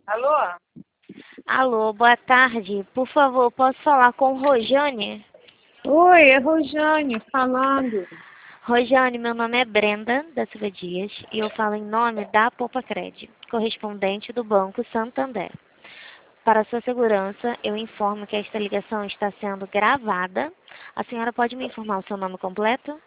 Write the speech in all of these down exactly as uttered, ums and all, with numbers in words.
Alô? Alô, boa tarde. Por favor, posso falar com Rojane? Oi, é Rojane falando. Rojane, meu nome é Brenda da Silva Dias e eu falo em nome da Poupa-Cred, correspondente do Banco Santander. Para sua segurança, eu informo que esta ligação está sendo gravada. A senhora pode me informar o seu nome completo?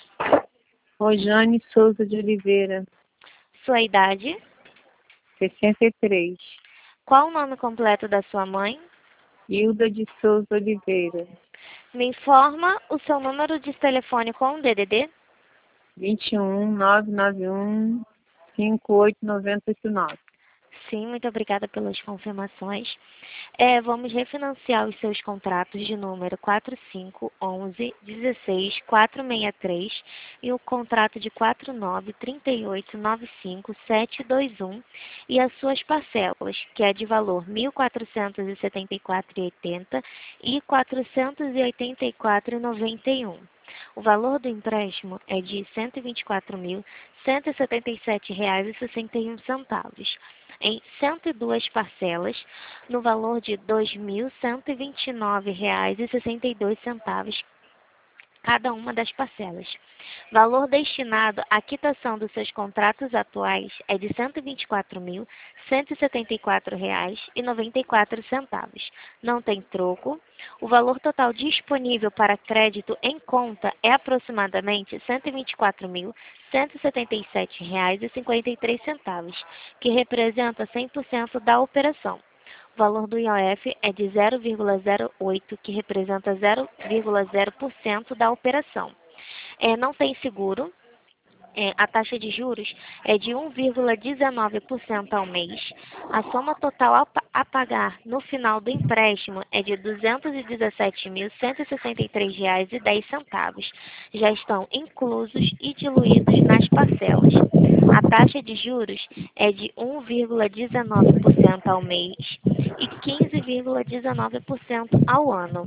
Rojane Souza de Oliveira, Sua idade? sessenta e três. Qual o nome completo da sua mãe? Hilda de Souza Oliveira, Me informa o seu número de telefone com D D D? vinte e um, nove nove um, cinco oito nove oito nove. Sim, muito obrigada pelas confirmações. É, vamos refinanciar os seus contratos de número quatro cinco onze dezesseis quatrocentos e sessenta e três e o contrato de quatro nove trinta e oito noventa e cinco setecentos e vinte e um e as suas parcelas, que é de valor mil quatrocentos e setenta e quatro reais e oitenta centavos e quatrocentos e oitenta e quatro reais e noventa e um. O valor do empréstimo é de cento e vinte e quatro mil cento e setenta e sete reais e sessenta e um centavos, em cento e duas parcelas, no valor de dois mil cento e vinte e nove reais e sessenta e dois centavos cada uma das parcelas. Valor destinado à quitação dos seus contratos atuais é de cento e vinte e quatro mil cento e setenta e quatro reais e noventa e quatro centavos. Não tem troco. O valor total disponível para crédito em conta é aproximadamente cento e vinte e quatro mil cento e setenta e sete reais e cinquenta e três centavos, que representa cem por cento da operação. O valor do I O F é de zero vírgula zero oito, que representa zero vírgula zero por cento da operação. É, não tem seguro. É, a taxa de juros é de um vírgula dezenove por cento ao mês. A soma total a, a pagar no final do empréstimo é de duzentos e dezessete mil cento e sessenta e três reais e dez centavos. Já estão inclusos e diluídos nas parcelas. A taxa de juros é de um vírgula dezenove por cento ao mês e quinze vírgula dezenove por cento ao ano.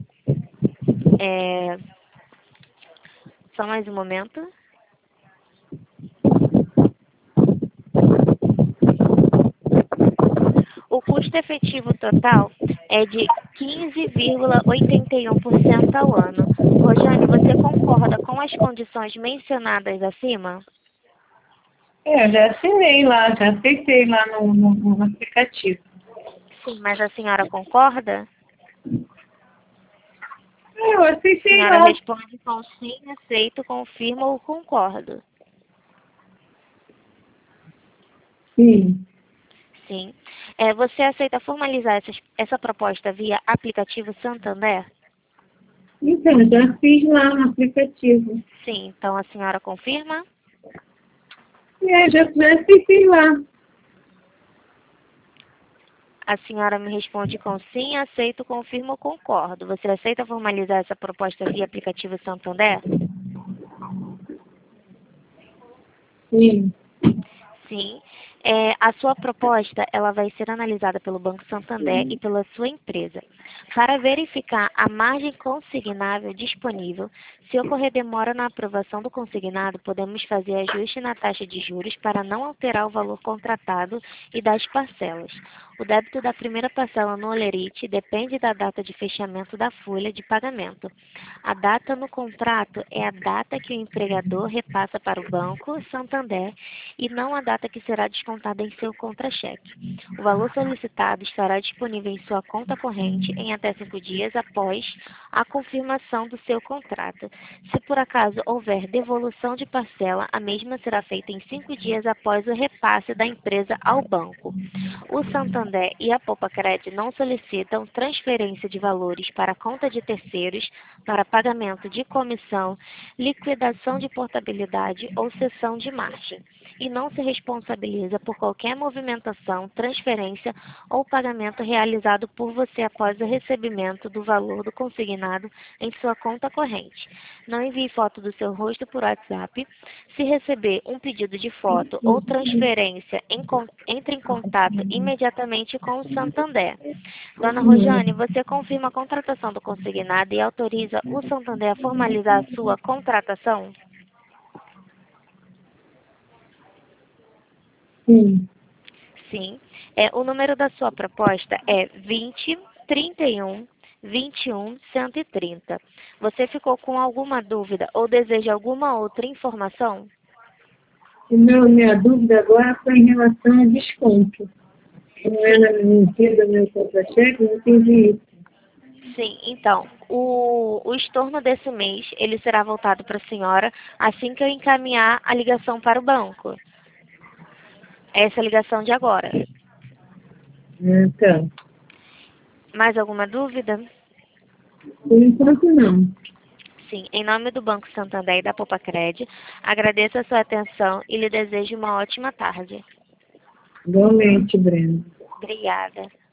É, só mais um momento. O custo efetivo total é de quinze vírgula oitenta e um por cento ao ano. Rojane, você concorda com as condições mencionadas acima? É, eu já assinei lá, já aceitei lá no, no, no aplicativo. Sim, mas a senhora concorda? É, eu A aceitei senhora lá. responde com sim, aceito, confirmo ou concordo. Sim. Sim. É, você aceita formalizar essa, essa proposta via aplicativo Santander? Então, já fiz lá no aplicativo. Sim, então a senhora confirma? É, já, já aceitei lá. A senhora me responde com sim, aceito, confirmo ou concordo. Você aceita formalizar essa proposta via aplicativo Santander? Sim. Sim. É, a sua proposta ela vai ser analisada pelo Banco Santander e pela sua empresa. Para verificar a margem consignável disponível, se ocorrer demora na aprovação do consignado, podemos fazer ajuste na taxa de juros para não alterar o valor contratado e das parcelas. O débito da primeira parcela no Olerite depende da data de fechamento da folha de pagamento. A data no contrato é a data que o empregador repassa para o Banco Santander e não a data que será descontada em seu contra-cheque. O valor solicitado estará disponível em sua conta corrente em até cinco dias após a confirmação do seu contrato. Se por acaso houver devolução de parcela, a mesma será feita em cinco dias após o repasse da empresa ao banco. O Santander e a Poupa-Cred não solicitam transferência de valores para a conta de terceiros para pagamento de comissão, liquidação de portabilidade ou cessão de margem, e não se responsabiliza por qualquer movimentação, transferência ou pagamento realizado por você após o recebimento do valor do consignado em sua conta corrente. Não envie foto do seu rosto por WhatsApp. Se receber um pedido de foto ou transferência, entre em contato imediatamente com o Santander. Dona Rojane, você confirma a contratação do consignado e autoriza o Santander a formalizar a sua contratação? Sim. Sim. É, o número da sua proposta é vinte, trinta e um, vinte e um, cento e trinta. Você ficou com alguma dúvida ou deseja alguma outra informação? O meu, minha dúvida agora foi em relação ao desconto. Não é na mentira do meu contra-cheque, não entendi isso. Sim, então, o, o estorno desse mês, ele será voltado para a senhora assim que eu encaminhar a ligação para o banco. Essa é a ligação de agora. Então, Mais alguma dúvida? por enquanto não. Sim, em nome do Banco Santander e da Popacred, agradeço a sua atenção e lhe desejo uma ótima tarde. Igualmente, Breno. Obrigada.